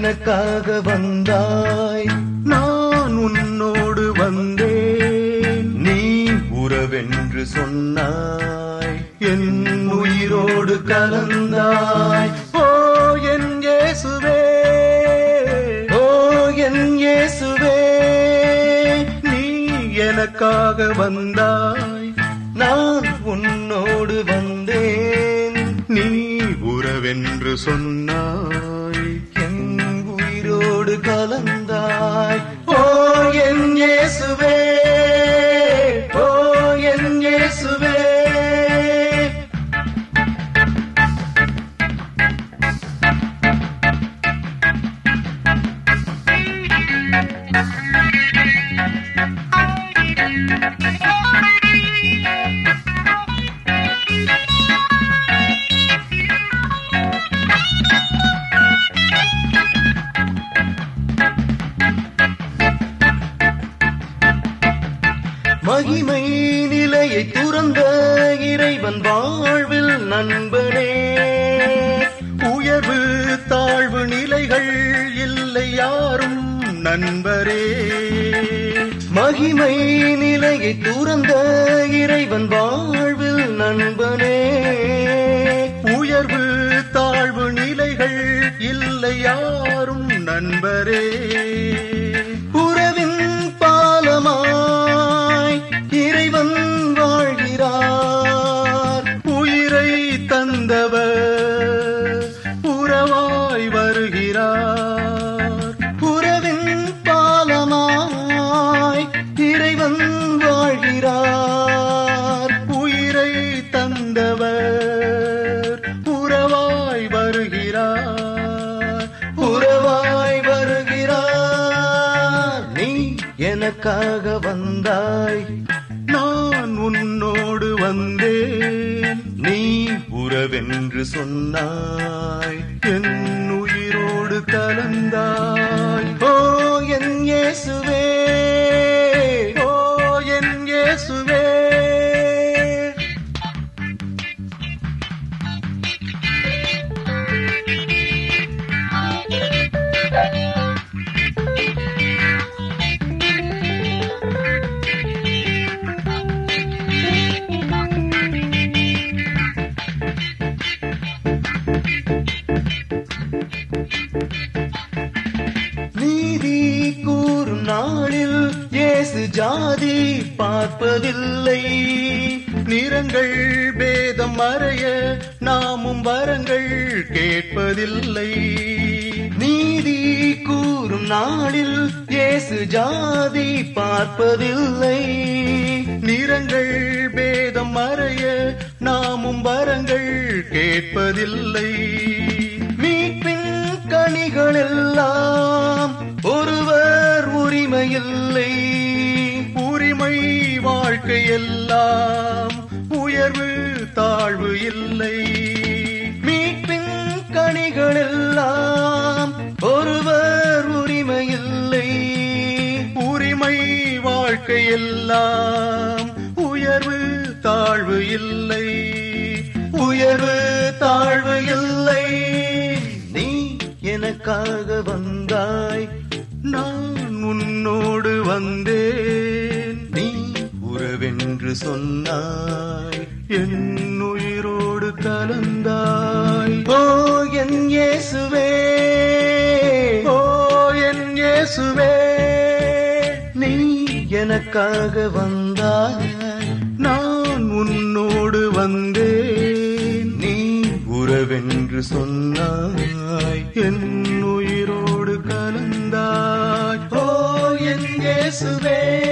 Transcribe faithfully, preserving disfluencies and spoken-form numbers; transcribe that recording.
எனக்காக வந்தாய், நான் உன்னோடு வந்தேன். நீ உறவென்று சொன்னாய், என் உயிரோடு கலந்தாய். ஓ என் இயேசுவே, ஓ என் இயேசுவே, நீ எனக்காக வந்தாய், நான் உன்னோடு வந்தேன். நீ உறவென்று சொன்னாய், என் உயிரோடு கலந்தாய். ஓ என் இயேசுவே, ஓ என் இயேசுவே. மகிமை நிலையை துறந்த இறைவன் வாழ்வில் நண்பனே, உயர்வு தாழ்வு நிலைகள் இல்லை யாரும் நண்பரே. மகிமை நிலையை துறந்த இறைவன் வாழ்வில் நண்பனே, உயர்வு தாழ்வு நிலைகள் இல்லை யாரும் நண்பரே. உறவின் பாலமாய் இறைவன் வாழ்கிறார், உயிரை தந்தவர் உறவாய் வருகிறார். உறவின் பாலமாய் இறைவன் வாழ்கிறார், உயிரை தந்தவர் உறவாய் வருகிறார், உறவாய் வருகிறார். நீ எனக்காக வந்தாய், நான் உன்னோடு வந்தேன். நீ உறவென்று சொன்னாய், என் உயிரோடு கலந்தாய். ஓ என் இயேசுவே, ஓ என் இயேசுவே. நீதி கூறும் நாளில் இயேசு ஜாதி பார்ப்பதில்லை, நிறங்கள் பேதம் மறைய நாமும் வரங்கள் கேட்பதில்லை. நீதி கூறும் நாளில் இயேசு ஜாதி பார்ப்பதில்லை, நிறங்கள் பேதம் மறைய நாமும் வரங்கள் கேட்பதில்லை. மீட்பின் கனிகள் எல்லாம் ஒருவர் உரிமையில்லை, உரிமை வாழ்க்கை எல்லாம் உயர்வு தாழ்வு இல்லை. மீட்பின் கனிகள் எல்லாம் ஒருவர் உரிமையில்லை, உரிமை வாழ்க்கை எல்லாம் உயர்வு தாழ்வு இல்லை, உயர்வு தாழ்வு இல்லை. நீ எனக்காக வந்தாய், நான் உன்னோடு வந்தேன். நீ உறவென்று சொன்னாய், என் உயிரோடு கலந்தாய். ஓ என் இயேசுவே, ஓ என் இயேசுவே, நீ எனக்காக வந்தாய், நான் உன்னோடு வந்தேன். நீ உறவென்று சொன்னாய், என் உயிரோடு கலந்தாய். ஓ என் இயேசுவே.